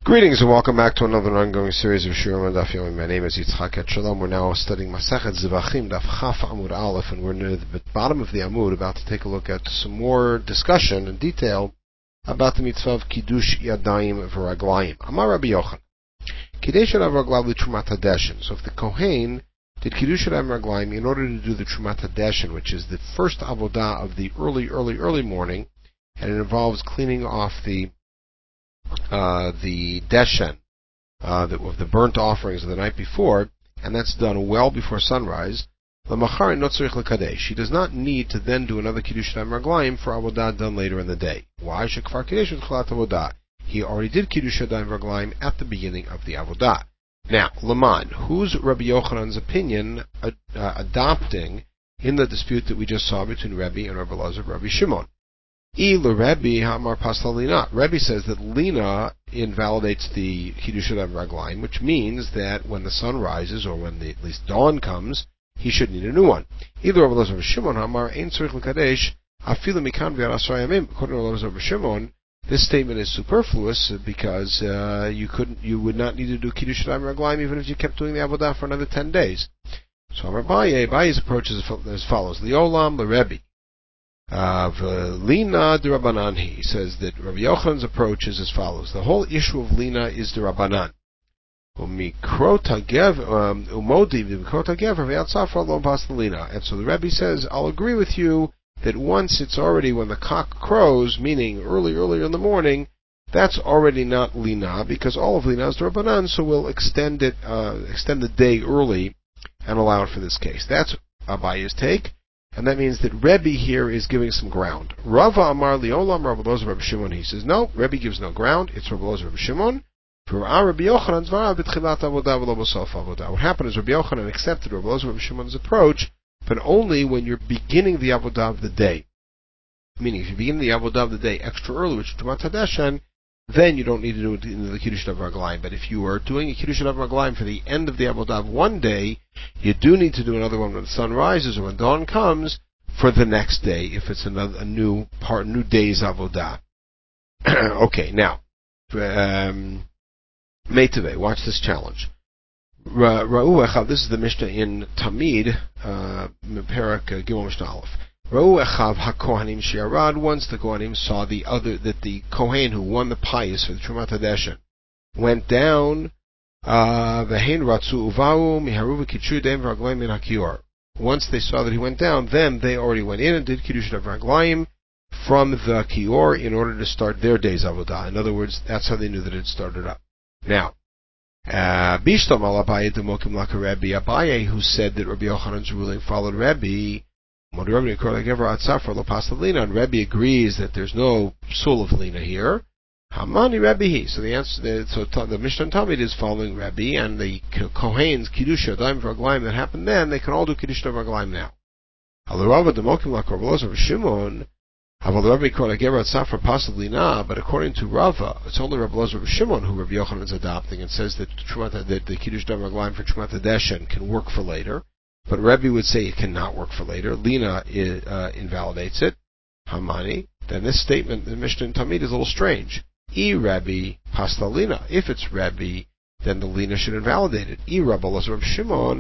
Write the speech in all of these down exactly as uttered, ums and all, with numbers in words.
Greetings and welcome back to another ongoing series of Shiurim Daf Yomi. My name is Yitzchak Etshalom. We're now studying Masechet Zevachim Daf Chaf Amud Aleph, and we're near the bottom of the Amud, about to take a look at some more discussion and detail about the mitzvah of Kiddush Yadayim V'Raglayim. Amar Rabbi Yochanan, Kiddush Yadayim V'Raglayim L'Trumat HaDeshen. So if the Kohen did Kiddush Yadayim V'Raglayim in order to do the Trumat HaDeshen, which is the first avodah of the early, early, early morning, and it involves cleaning off the Uh, the deshen, uh, the, of the burnt offerings of the night before, and that's done well before sunrise, she does not need to then do another Kiddush Yadayim V'Raglayim for avodah done later in the day. Why? He already did Kiddush Yadayim V'Raglayim at the beginning of the avodah. Now, Laman, who's Rabbi Yochanan's opinion uh, uh, adopting in the dispute that we just saw between Rebbe and Rabbi Elazar and Rabbi Shimon? Rebbe Hamar Pasla Lina. Rebbe says that Lina invalidates the Kiddush Yadayim V'Raglayim, which means that when the sun rises, or when the, at least dawn comes, he should need a new one. Either Rabbi Elazar or Shimon Hamar Ein Tzarich L'Kadesh Afilu Mikan V'Yad Asar Yamim. According to Rabbi Elazar or Shimon, this statement is superfluous because uh, you couldn't, you would not need to do Kiddush Yadayim V'Raglayim even if you kept doing the avodah for another ten days. So Amar Abaye, Abaye's approach is as follows: Liolam LeRebbe. Uh, Lina de Rabbanan, he says that Rabbi Yochanan's approach is as follows. The whole issue of Lina is de Rabbanan. And so the Rebbe says, I'll agree with you that once it's already when the cock crows, meaning early, earlier in the morning, that's already not Lina, because all of Lina is de Rabbanan, so we'll extend it, uh, extend the day early and allow it for this case. That's Abaye's take. And that means that Rebbe here is giving some ground. Rava Amar Liolam Rabbi Elazar Rabbi Shimon. He says, no, Rebbe gives no ground. It's Rabbi Elazar Rabbi Shimon. What happened is Rabbi Yochanan accepted Rabbi Elazar Rabbi Shimon's approach, but only when you're beginning the avodah of the day. Meaning, if you begin the avodah of the day extra early, which is Trumat HaDeshen, then you don't need to do it in the Kiddush Yadayim V'Raglayim. But if you are doing a Kiddush Yadayim V'Raglayim for the end of the avodah of one day, you do need to do another one when the sun rises or when dawn comes for the next day, if it's another a new part, new day's avodah. Okay, now, um, Meitave, watch this challenge. Ra'u Echav, this is the Mishnah in Tamid, uh, Perak Gimel Mishnah Aleph. Ra'u Echav HaKohanim Shi'arad, once the Kohanim saw the other, that the Kohen who won the pious for the Trumat HaDeshen went down, V'hein Ratzu Uvau Miharu V'Kiddush Yadayim V'Raglayim Min HaKior. Once they saw that he went down, then they already went in and did Kiddush Yadayim V'Raglayim from the Kior in order to start their day's avodah. In other words, that's how they knew that it started up. Now, Bishlam al Abaye Demokim Laka Rebbe, Abaye, who said that Rabbi Yochanan's ruling followed Rebbe, and Rebbe agrees that there's no soul of Lina here. Hamani Rebbe. So the answer, so the Mishnah Talmud is following Rebbe, and the Kohen's Kiddush Yadayim V'Raglayim that happened then, they can all do Kiddush Yadayim V'Raglayim now. Halarava Demokim Laka Rabbi Elazar Shimon. But according to Rava, it's only Rabbi Elazar Shimon who Rabbi Yochanan is adopting and says that, that the Kiddush Yadayim V'Raglayim for Trumat HaDeshen can work for later. But Rebbe would say it cannot work for later. Lina uh, invalidates it. Hamani. Then this statement, the Mishnah in Tamid, is a little strange. E Rebbe pasta Lina. If it's Rebbe, then the Lina should invalidate it. E Rabbi Elazar Shimon.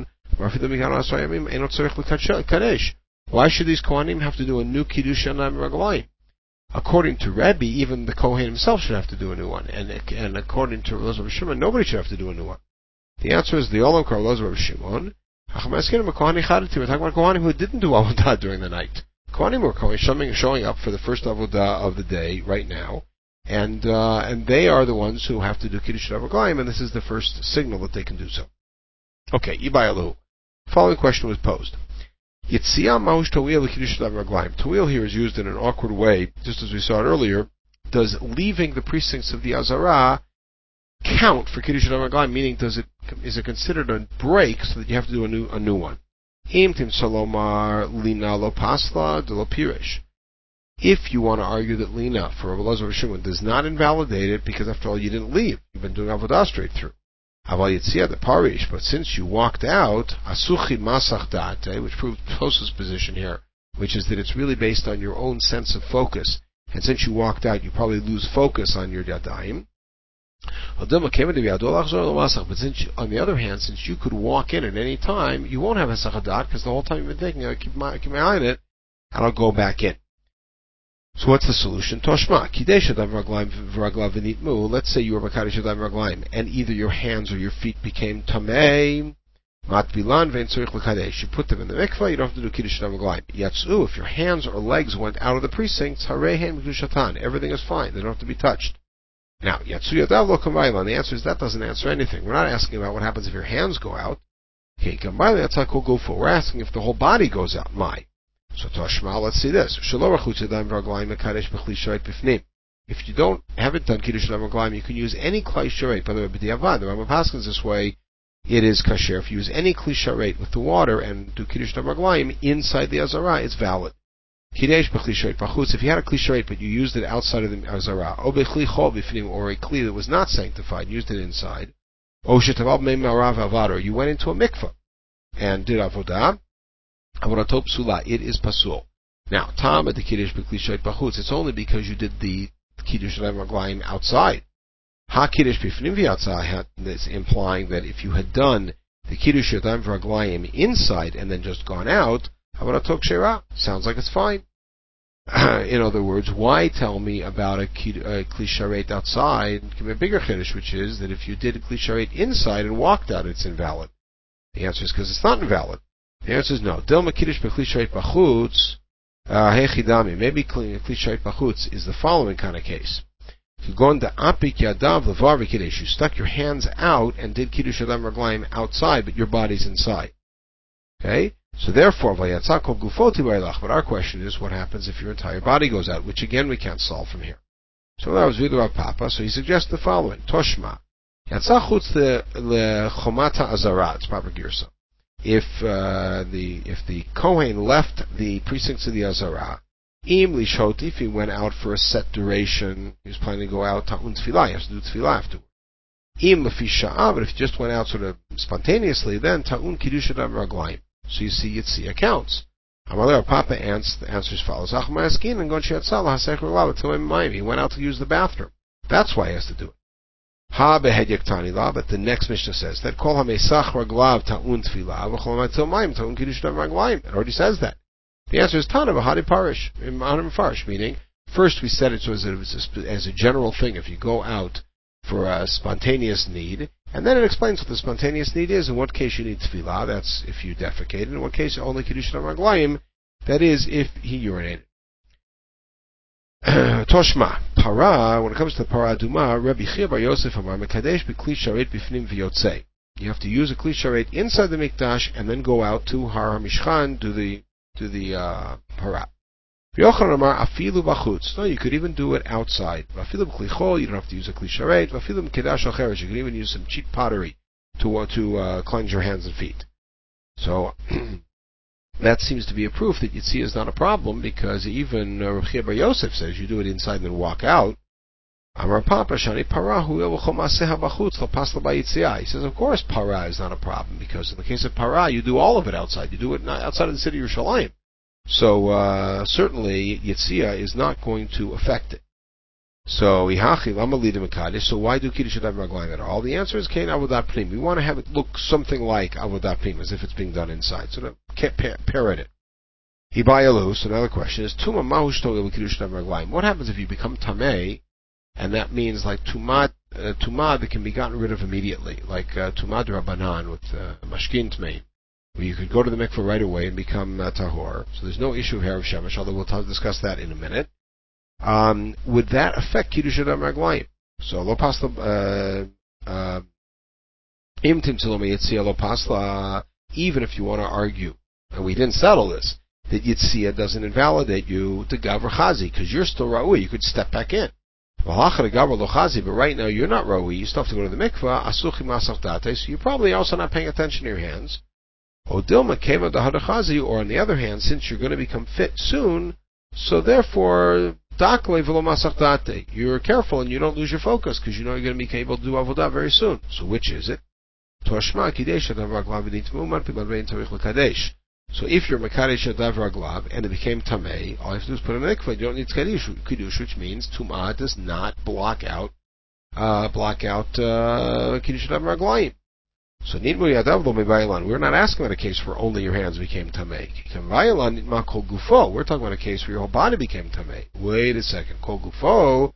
Why should these Kohanim have to do a new Kiddush Yadayim V'Raglayim? According to Rebbe, even the Kohen himself should have to do a new one. And, and according to Rabbi Elazar Shimon, nobody should have to do a new one. The answer is the Olam Rabbi Elazar Shimon. We're talking about Kohanim who didn't do avodah during the night. Kohanim were showing, showing up for the first avodah of the day right now, and uh, and they are the ones who have to do Kiddush Yadayim V'Raglayim, and this is the first signal that they can do so. Okay, Ibayalu. Following question was posed. Yitziyah Maush Tawil Kiddush Yadayim V'Raglayim. Tawil here is used in an awkward way, just as we saw it earlier. Does leaving the precincts of the Azara count for Kiddush Yadayim V'Raglayim? Meaning, does it is it considered a break so that you have to do a new a new one? Imtim Salomar Lina Lo Pasla De Lo Pirish. If you want to argue that Lina for Rabbi Elazar Shimon does not invalidate it, because after all you didn't leave, you've been doing avodah straight through. Aval Yitziyah the Parish, but since you walked out, Asuchi Masach Date, which proves Tos's position here, which is that it's really based on your own sense of focus, and since you walked out, you probably lose focus on your Yadayim. But since you, on the other hand, since you could walk in at any time, you won't have Hesach Hadat because the whole time you've been thinking, I keep my, keep my eye on it, and I'll go back in. So what's the solution? Toshma, Kidesh Adam Raglaim Vraglav V'nitmu. Let's say you were Makadesh Adam Raglaim, and either your hands or your feet became Tamei, Matbilan Vein Tzorich L'Kadesh. You put them in the mikvah, you don't have to do Kiddush Adam Raglaim. Yatsu, if your hands or legs went out of the precincts, Harehen Mikushatan. Everything is fine. They don't have to be touched. Now, Yatsu Yadav Lo Kamaylan. The answer is that doesn't answer anything. We're not asking about what happens if your hands go out. Okay, Kamaylan Yatzak will go for. We're asking if the whole body goes out. My. So Toshma, let's see this. If you don't haven't done Kiddush Adam Raglaim, you can use any Klai Sharet. By the way, B'diavad, the Rambam Paskins this way, it is kasher. If you use any Kli Sharet with the water and do Kiddush Adam Raglaim inside the Azara, it's valid. Kiddush B'Kli Sharet B'chutz. If you had a Kli Sharet but you used it outside of the Azara, or B'Kli Chol B'Fnim, or a Kli that was not sanctified, used it inside, or Shetaval Meim Marav Avador, you went into a mikvah and did avodah. Avodatop Psula, it is pasul. Now, Tam at the Kiddush B'Kli Sharet B'chutz, it's only because you did the Kiddush Adam Raglaim outside. Ha Kiddush B'Fnim V'Yatzah, that's implying that if you had done the Kiddush Adam Raglaim inside and then just gone out, Avodatop Shera, sounds like it's fine. In other words, why tell me about a, a Kli Sharet outside? Give me a bigger Kiddush, which is that if you did a Kli Sharet inside and walked out, it's invalid. The answer is because it's not invalid. The answer is no. Dilma Kiddush B'Kli Sharet B'chutz, Hechidami. Maybe Kli Sharet B'chutz is the following kind of case. You stuck your hands out and did Kiddush Adam Raglaim outside, but your body's inside. Okay? So therefore, but our question is, what happens if your entire body goes out? Which again, we can't solve from here. So that was Vidu Rav Papa, so he suggests the following. Toshma. Yatzah chutz lechomata azara. It's proper girsa. If uh, the if the Kohen left the precincts of the Azara, im lishoti, if he went out for a set duration, he was planning to go out ta'un tefillah, he has to do tefillah afterward. Im lefi sha'ah, but if he just went out sort of spontaneously, then ta'un kiddush adam raglaim. So you see, Yitzia counts. Amalei Papa answers as follows: Achmayaskin and gon sheyatzah lahasech raglav etzem mayim. He went out to use the bathroom. That's why he has to do it. Ha behed yaktani la, but the next Mishnah says that kol hamesach raglav ta'un tefillah v'chol hamatzil mayim ta'un kiddush adam raglaim. It already says that. The answer is Tana b'hadi parish, Mahanim Farish, meaning first we said it so as a, as a general thing. If you go out for a spontaneous need, and then it explains what the spontaneous need is. In what case you need tefillah, that's if you defecated. In what case only kiddush adam raglaim, that is if he urinated. Toshma, para, when it comes to para aduma, Rabbi Chia bar Yosef amar mekadesh b'kli sharet b'fnim v'yotzei. You have to use a kli sharet inside the mikdash and then go out to Har HaMishchan, do the do the uh, para. Yochanan amar afilu b'chutz. No, you could even do it outside. Afilu b'kli chol, you don't have to use a kli sharet. Afilu b'kedash acheres, you can even use some cheap pottery to uh, to uh, cleanse your hands and feet. So. That seems to be a proof that Yitzia is not a problem, because even uh, Rav Chia bar Yosef says you do it inside and then walk out. Amar Papa Shani Parahu Elochomaseha Bachutz Lapasla Bayitzia. He says, of course, para is not a problem, because in the case of para, you do all of it outside. You do it not outside of the city of Yerushalayim. So uh, certainly Yitzia is not going to affect it. So Ihachi Lama Lida Mekadesh. So why do Kiddush Adam Raglaim at all? The answer is Kain Avodat Pnim. We want to have it look something like Avodat Pnim, as if it's being done inside. So to parrot it. Hibayalu. So another question is Tuma Mahush Toil Kiddush Adam Raglaim. What happens if you become Tamei, and that means like Tumad uh, Tumad that can be gotten rid of immediately, like uh, Tumad Rabbanan with uh, Mashkin Tmei, where you could go to the mikveh right away and become uh, Tahor. So there's no issue of Herav Shemesh, although we'll t- discuss that in a minute. Um, would that affect Kiddush Adam Raglaim? So lo pasla im timtzilom yitzia lo pasla. Even if you want to argue, and we didn't settle this, that yitzia doesn't invalidate you to gavra chazi, because you're still ra'ui, you could step back in. V'hachar gavra lo chazi, but right now you're not ra'ui, you still have to go to the mikvah. Asuchi masach date, so you're probably also not paying attention to your hands. Odilma keva dahada chazi, or on the other hand, since you're going to become fit soon, so therefore. You're careful and you don't lose your focus, because you know you're going to be able to do avodah very soon. So which is it? So if you're mekadesh adav raglav and it became tamei, all you have to do is put in a mikvah. You don't need kiddush, which means tumah does not block out uh, block out Kiddush Adam Raglayim. So Nidmu Yadav Lo Mevayilan. We're not asking about a case where only your hands became Tamei. Vayilan Nidma Kol Gufo. We're talking about a case where your whole body became Tamei. Wait a second. Kol Gufo.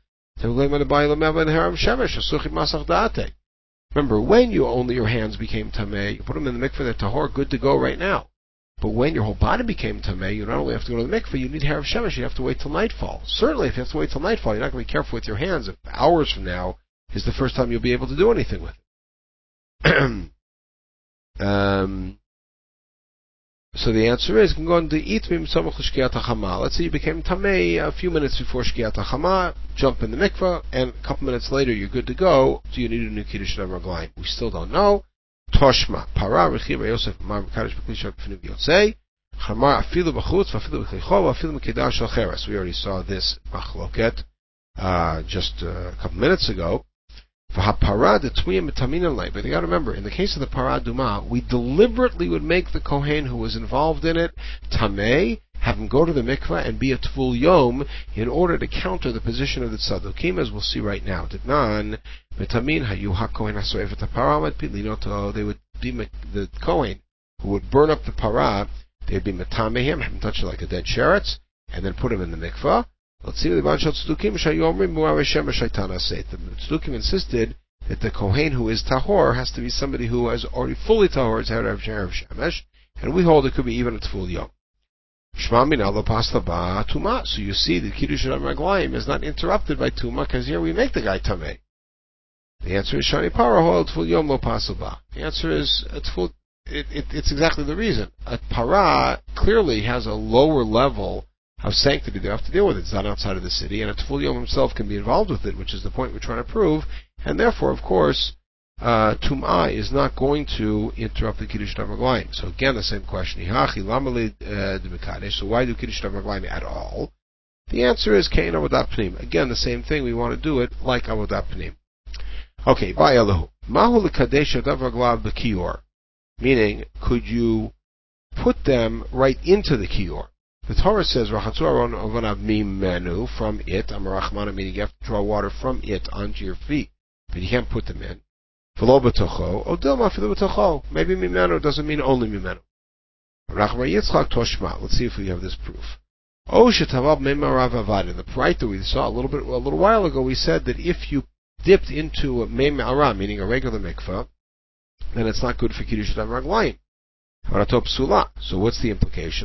Remember, when you only your hands became Tamei, you put them in the mikveh, they're tahor, good to go right now. But when your whole body became Tamei, you not only have to go to the mikveh, you need Harav Shemesh, you have to wait till nightfall. Certainly, if you have to wait till nightfall, you're not going to be careful with your hands. If hours from now is the first time you'll be able to do anything with it. um, so the answer is, you can go into Itmim Samach L'Shkiat HaChama. Let's say you became Tamei a few minutes before Shkiat HaChama, jump in the mikveh, and a couple minutes later you're good to go. Do you need a new Kiddush Adam Raglayim? We still don't know. Toshma, Para, Rechiva, Yosef, Mar, Mekadosh, B'Klisha, B'Finu, B'Yotzei, Chamar, Afilu, B'Chutz, Afilu, B'Klicho, Afilu, B'Kedah, Shal Cheres. We already saw this machloket uh, just uh, a couple minutes ago. But you got to remember, in the case of the Para Duma, we deliberately would make the Kohen who was involved in it Tamei, have him go to the mikveh and be a Tvul Yom in order to counter the position of the Tzadukim, as we'll see right now. Ditnan, Metamin, Hayu HaKohen HaSoev Et HaPara, Pitlinoto, they would be the Kohen who would burn up the Para, they'd be Metamei him, have him touch it like a dead sheretz, and then put him in the mikveh. Let's see the Tzdukim The Tzdukim insisted that the Kohen who is Tahor has to be somebody who is already fully Tahor, it's Harav Shemesh, and we hold it could be even a Tvul Yom. Shma Min Lo Pasta Ba Tuma. So you see the Kiddush Adam Raglayim is not interrupted by Tuma, because here we make the guy Tamei. The answer is Shani Para Hol Tvul Yom Lo Pasta Ba. The answer is a Tvul, it, it, it's exactly the reason. A Para clearly has a lower level of sanctity they have to deal with it. It's not outside of the city, and a Tvul Yom himself can be involved with it, which is the point we're trying to prove, and therefore, of course, uh, Tum'ah is not going to interrupt the Kiddush Adam Raglayim. So again, the same question. So why do Kiddush Adam Raglayim at all? The answer is Kain Avodat Pnim. Again, the same thing. We want to do it like Avodat Pnim. Okay, Ba'yalahu. Mahu l'kadesh Adav Raglav b'kiyor. Meaning, could you put them right into the kiyor? The Torah says, Rachatzu Aron Ovanav Mimenu, from it, Amarachmana, meaning you have to draw water from it onto your feet, but you can't put them in. V'lo b'tocho, Odilma Filu b'tocho. Maybe Mimenu doesn't mean only Mimenu. Rachma Yitzchak Toshma. Let's see if we have this proof. O Shetavav Meimarav Avad. In the P'rayta that we saw a little bit, a little while ago, we said that if you dipped into a Meimarav, meaning a regular mikveh, then it's not good for Kiddush Adam Raglayim. So what's the implication?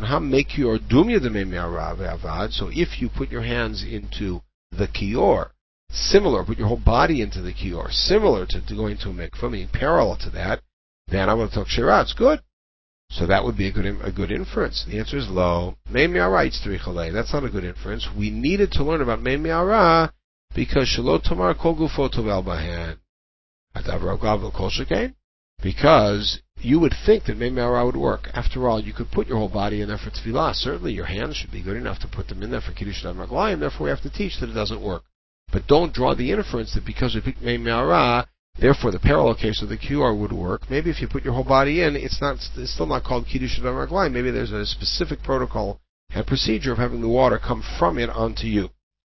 So if you put your hands into the kiyor, similar, put your whole body into the kiyor, similar to, to going to a mikveh, meaning parallel to that, then I'm going to talk shirah, it's good. So that would be a good a good inference. The answer is low. Mei mi'ara, that's not a good inference. We needed to learn about mei mi'ara because shalot tamar kol gufo tovel bahan. Adav ragav kol shekain. Because you would think that Mei Me'ara would work. After all, you could put your whole body in there for tefillah. Certainly your hands should be good enough to put them in there for Kiddush Adam Raglayim, therefore we have to teach that it doesn't work. But don't draw the inference that because we picked Mei Me'ara, therefore the parallel case of the Q R would work. Maybe if you put your whole body in, it's not, it's still not called Kiddush Adam Raglayim. Maybe there's a specific protocol and procedure of having the water come from it onto you.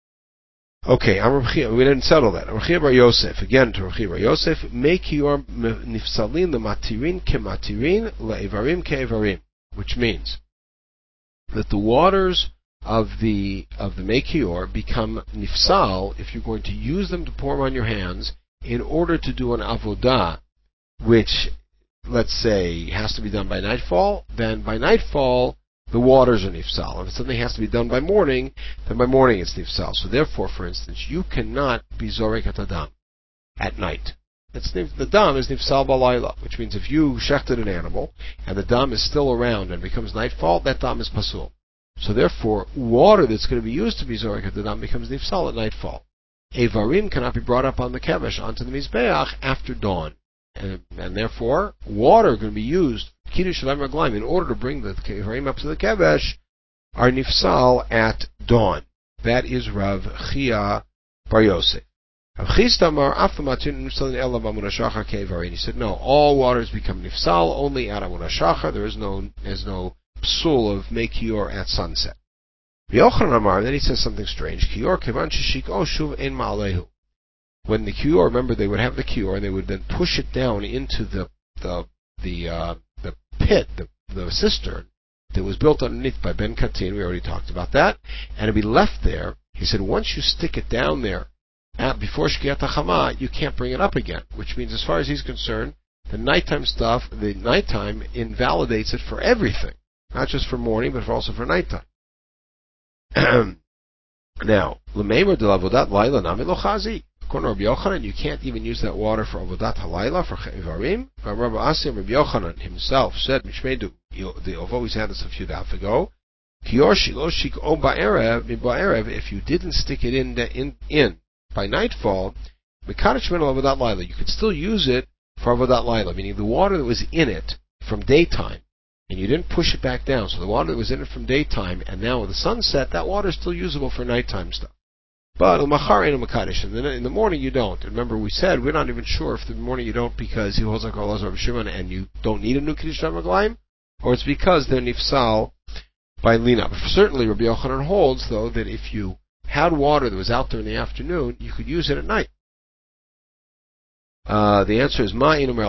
Okay, we didn't settle that. Rechia Bar Yosef, again to Rechia Bar Yosef, make your nifsalin lematirin kematirin le'evarim ke'evarim, which means that the waters of the of the mekior become nifsal if you're going to use them to pour them on your hands in order to do an avodah, which, let's say, has to be done by nightfall. Then by nightfall, the waters are nifsal. If something has to be done by morning, then by morning it's nifsal. So therefore, for instance, you cannot be zorek at adam at night. It's, the dam is nifsal balayla, which means if you shechted an animal and the dam is still around and becomes nightfall, that dam is pasul. So therefore, water that's going to be used to be zorek at adam becomes nifsal at nightfall. Evarim cannot be brought up on the kevesh onto the mizbeach after dawn, and, and therefore water going to be used Kiddush Adam Raglayim in order to bring the Kevarim up to the Kevesh are nifsal at dawn. That is Rav Chia Bar Yosef. Rav Chistamar Afamatin Nifsalin Ela B'Amun HaShachar Kevarim. He said, no, all waters become nifsal only at Amun HaShachar. There is no, there's no psul of mekior at sunset. Yochanan Amar, then he says something strange. Kior Kevan Shishik O Shuv Ein Ma'alehu. when the kior, remember, they would have the kior, and they would then push it down into the the the uh, the pit, the, the cistern that was built underneath by Ben Katin. We already talked about that, and it'd be left there. He said, once you stick it down there at, before Shkiat HaChama, you can't bring it up again. Which means, as far as he's concerned, the nighttime stuff, the nighttime invalidates it for everything, not just for morning, but also for nighttime. Now, l'meimer de l'avodat laila nami lo chazi. According to Rabbi Yochanan, you can't even use that water for avodat halayla, for chevarim. Rabbi Asim, Rabbi Yochanan himself said, Mishmedu, I've always had this a few days ago, kior shilo shik o ba'erev, ba'erev, if you didn't stick it in, in, in by nightfall, mekadosh min avodat laila, you could still use it for avodat laila, meaning the water that was in it from daytime, and you didn't push it back down, so the water that was in it from daytime, and now with the sunset, that water is still usable for nighttime stuff. But l'machar ain't a mekadosh, and then in the morning you don't. And remember, we said we're not even sure if the morning you don't because he holds like Elazar Shimon and you don't need a new kiddush maglayim, or it's because they're nifsal by lina. But certainly, Rabbi Yochanan holds though that if you had water that was out there in the afternoon, you could use it at night. Uh, the answer is ma inum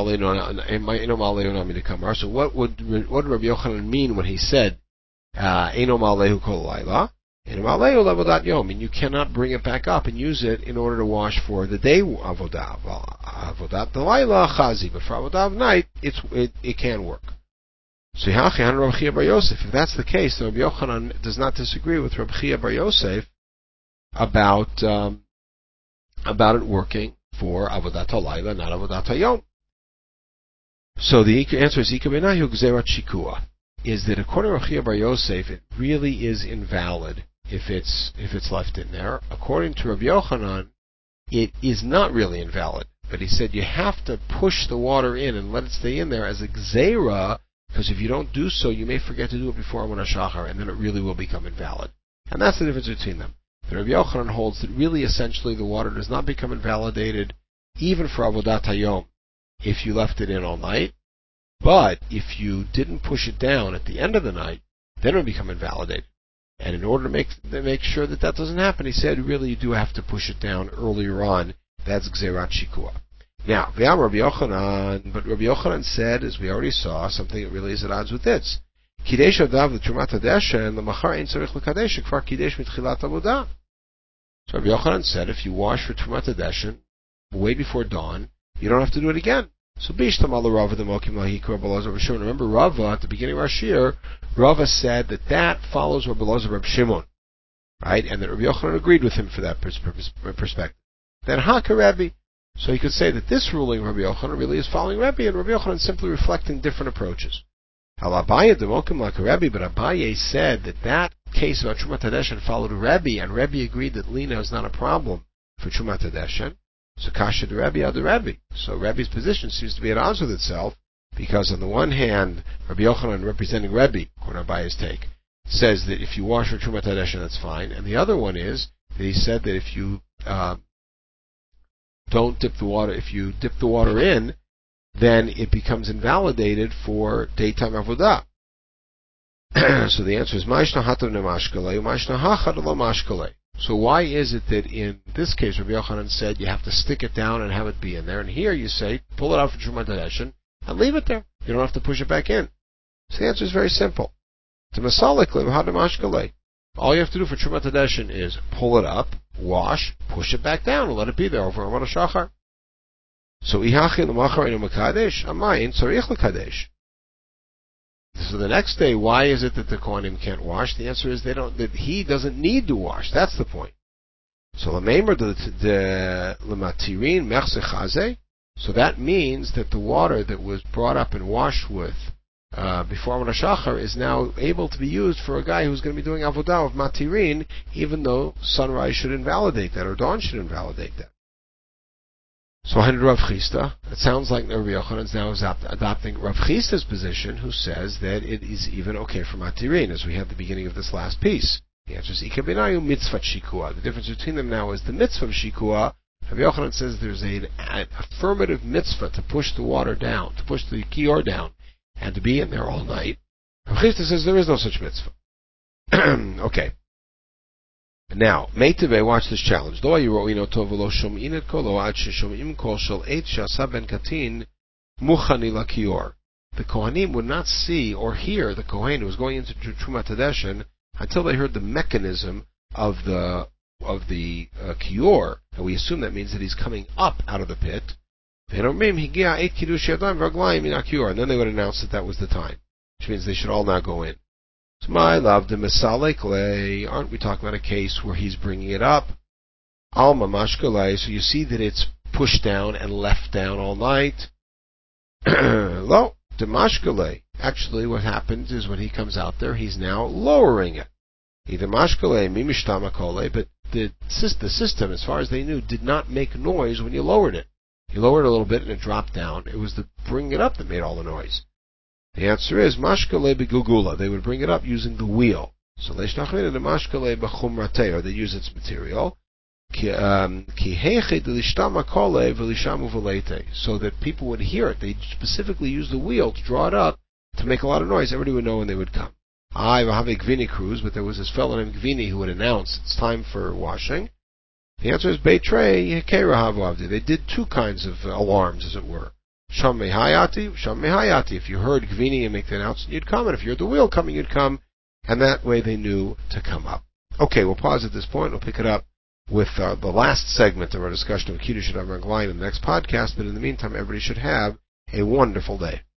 aleinu to kamar. So what would what did Rabbi Yochanan mean when he said inum alehu kol laila? Inum alehu lavodat yom. And you cannot bring it back up and use it in order to wash for the day avodah. Well, avodat laila chazi, but for avodah of night, it's it, it can work. So Rabbi Chia bar Yosef. If that's the case, then Rabbi Yochanan does not disagree with Rabbi Chia bar Yosef about um, about it working for avodat halayla, not avodat hayom. So the answer is ikabenayu gzerat shikua, is that according to Rabbi Chia bar Yosef, it really is invalid if it's if it's left in there. According to Rabbi Yochanan, it is not really invalid, but he said you have to push the water in and let it stay in there as a gzeira, because if you don't do so, you may forget to do it before Amun HaShachar, and then it really will become invalid. And that's the difference between them. The Rabbi Yochanan holds that really, essentially, the water does not become invalidated, even for Avodat Hayom, if you left it in all night. But if you didn't push it down at the end of the night, then it would become invalidated. And in order to make to make sure that that doesn't happen, he said, really, you do have to push it down earlier on. That's Gzerat Shikua. Now, V'yam Rabbi Yochanan, but Rabbi Yochanan said, as we already saw, something that really is at odds with this. Kidesh Adav l'Trumat Hadeshen, and l'machar ein tzarich l'kadesh, kfar kidesh mitchilat avodah. So Rabbi Yochanan said, if you wash for Trumat Hadeshen way before dawn, you don't have to do it again. So Bishtam ala Rava the Mokim lahikra Belazar Reb Shimon. Remember Rava at the beginning of our shir, Rava said that that follows Reb Belazar Reb Shimon, right? And that Rabbi Yochanan agreed with him for that perspective. Then Haka Rabbi. So he could say that this ruling Rabbi Yochanan really is following Rabbi, and Rabbi Yochanan is simply reflecting different approaches. Al Abaye the Mokim like Rabbi, but Abaye said that that case about Trumat Hadeshen followed Rabbi, and Rabbi agreed that Lina is not a problem for Trumat Hadeshen. So Kasha the Rabbi ad the Rabbi. So Rabbi's position seems to be at odds with itself, because on the one hand, Rabbi Yochanan representing Rabbi, according to Abaye's take, says that if you wash for Trumat Hadeshen, that's fine, and the other one is that he said that if you uh, don't dip the water, if you dip the water in, then it becomes invalidated for daytime avodah. So the answer is Ma'ishna hatav nemashkalei, Ma'ishna hachad lo mashkalei. So why is it that in this case Rabbi Yochanan said you have to stick it down and have it be in there, and here you say pull it out for Trumat Hadeshen and leave it there. You don't have to push it back in. So the answer is very simple. To masalik limhad nemashkalei. All you have to do for Trumat Hadeshen is pull it up, wash, push it back down, and let it be there over Amun HaShachar. So ihachi l'machar inu mekadesh, amayin tzarich l'kadesh. So the next day, why is it that the Kohanim can't wash? The answer is they don't. That he doesn't need to wash. That's the point. So l'meimer the l'matirin mechse chazeh. So that means that the water that was brought up and washed with Uh, before Amun HaShachar is now able to be used for a guy who's going to be doing avodah of matirin, even though sunrise should invalidate that, or dawn should invalidate that. So Hen Rav Chisda, it sounds like Rabbi Yochanan is now adopting Rav Chisda's position, who says that it is even okay for matirin, as we had at the beginning of this last piece. The answer is Ikabenayu mitzvah shikua. The difference between them now is the mitzvah of shikua. Rabbi Yochanan says there's an, an affirmative mitzvah to push the water down, to push the kior down, and to be in there all night. Rav Chisda says there is no such mitzvah. Okay. Now, Meitave, watch this challenge. The Kohanim would not see or hear the Kohen who was going into Trumat Hadeshin until they heard the mechanism of the of the uh, kior, and we assume that means that he's coming up out of the pit. And then they would announce that that was the time, which means they should all now go in. So my love, the Misale Clay, aren't we talking about a case where he's bringing it up? Alma Mashkalei, so you see that it's pushed down and left down all night. Lo, the Mashkalei. Actually, what happens is when he comes out there, he's now lowering it. Either Mashkalei, Mimishtamakole, but the, the system, as far as they knew, did not make noise when you lowered it. You lowered it a little bit and it dropped down. It was the bringing it up that made all the noise. The answer is Mashkale begugula. They would bring it up using the wheel. So leishnachin the Mashkale bechumrate, or they use its material. Ki heche delishtam akole velishamu velete, so that people would hear it. They specifically use the wheel to draw it up to make a lot of noise. Everybody would know when they would come. I have a Gvini cruise, but there was this fellow named Gvini who would announce it's time for washing. The answer is Beitrei Hekerahavavdi. They did two kinds of alarms, as it were. Sham Mehayati, Sham Mehayati. If you heard Gvini and make the announcement, you'd come, and if you heard the wheel coming, you'd come, and that way they knew to come up. Okay, we'll pause at this point. We'll pick it up with uh, the last segment of our discussion of Kiddush and Avram Gleim in the next podcast, but in the meantime, everybody should have a wonderful day.